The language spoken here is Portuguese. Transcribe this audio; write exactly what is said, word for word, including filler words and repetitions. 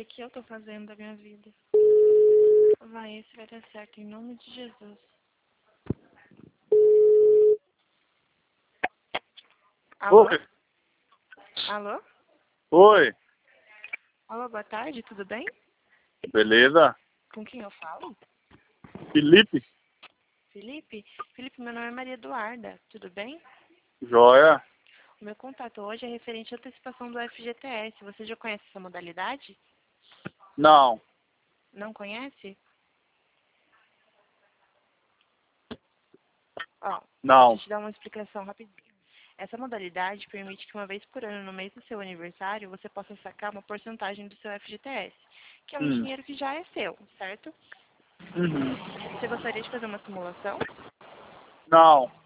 que que eu tô fazendo da minha vida? Vai, esse vai dar certo, em nome de Jesus. Alô? Oi. Alô? Oi. Alô, boa tarde, tudo bem? Beleza? Com quem eu falo? Felipe? Felipe? Felipe, meu nome é Maria Eduarda, tudo bem? Joia? O meu contato hoje é referente à antecipação do F G T S. Você já conhece essa modalidade? Não. Não conhece? Ó, deixa eu Não. te dar uma explicação rapidinho. Essa modalidade permite que uma vez por ano, no mês do seu aniversário, você possa sacar uma porcentagem do seu F G T S, que é um Hum. dinheiro que já é seu, certo? Uhum. Você gostaria de fazer uma simulação? Não.